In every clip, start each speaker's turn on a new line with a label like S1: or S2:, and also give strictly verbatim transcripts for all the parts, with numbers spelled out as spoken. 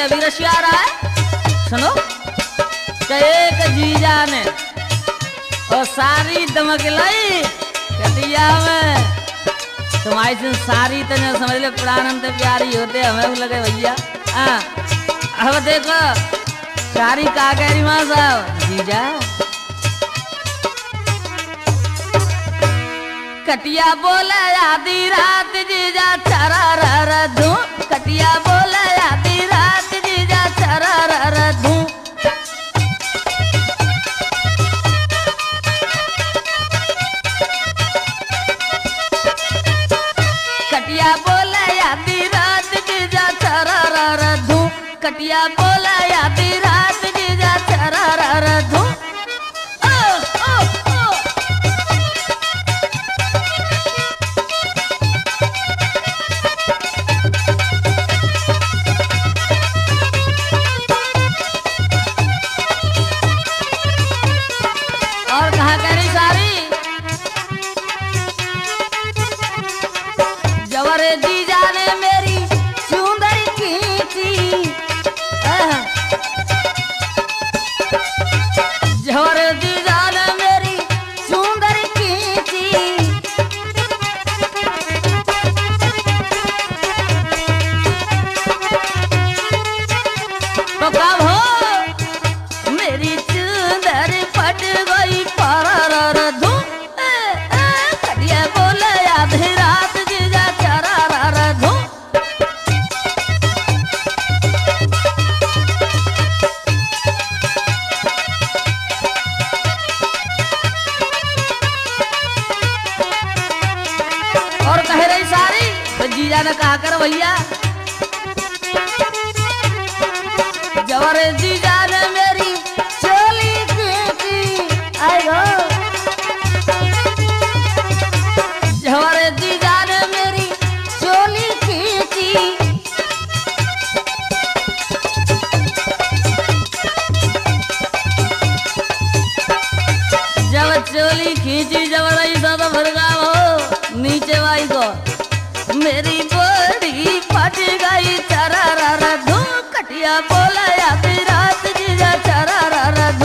S1: अभी रशिया आ रहा है। सुनो कि एक जीजा ने और सारी दमक लाई कटिया में तुम्हारी से सारी तो न समझ ले प्राणंत प्यारी होते हमें लगे भैया। हाँ अब देखो सारी का कह रही माँ साहब जीजा कटिया बोले आधी रात जीजा चरा रर धू कटिया बोले आधी रात जीजा चरा रर धू कटिया बोले आधी रात जीजा चरा रर धू कटिया बोले आधी रात जीजा चरा रर धू जीजा ने मेरी चुंदरी खींची जवर जीजा ने मेरी चुंदरी खींची तो कब हो मेरी चुंदरी फट गई पर धू कटिया बोले आधी रात जीजा ने कहा कर भैया जवर जीजा ने मेरी चोली खींची आएगो जवर जीजा ने मेरी चोली खींची जब चोली खींची जबर ऐसा तो भरगा हो नीचे वाई को मेरी बॉडी फट गई चरा रा धू कटिया बोला आधी रात जीजा चरा रा धू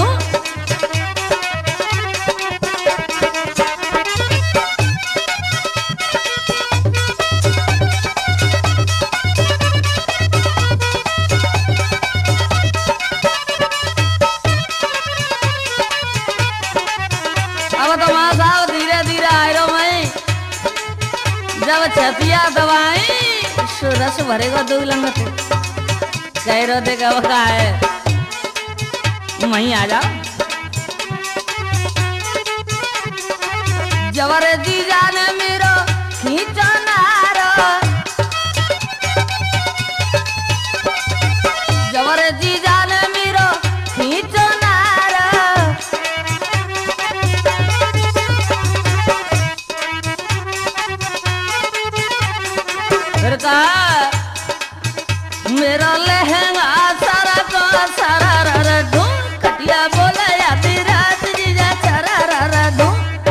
S1: अब तो वहां साहब धीरे धीरे आयो मैं जब छतिया दवाई रस भरेगा दो लंगत कह रो देगा वो का है वहीं आ जाओ जवर जीजा ने मेरो खींचो नारो जवर जीजा ने मेरो खींचो मेरा लहंगा सारा को सारा रर धू कटिया बोला आधी रात जीजा चरा रर धू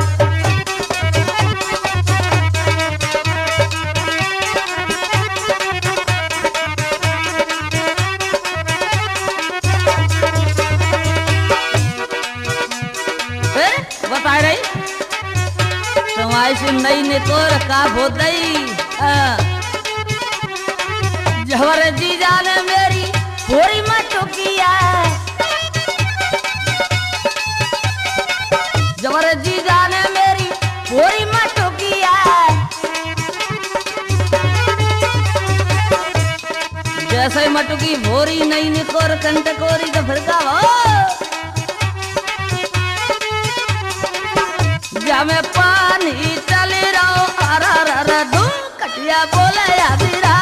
S1: बता रही तुम्हारी से नई ने तो रखा बहुत जवर जीजा ने मेरी पूरी मटुकिया जवर जीजा ने मेरी पूरी मटुकिया जैसे मटुकी भोरी नहीं निकोर कंट कोरी तो फिर का हो जा में पानी चले रहो अरा रा धू कटिया बोले आधी रात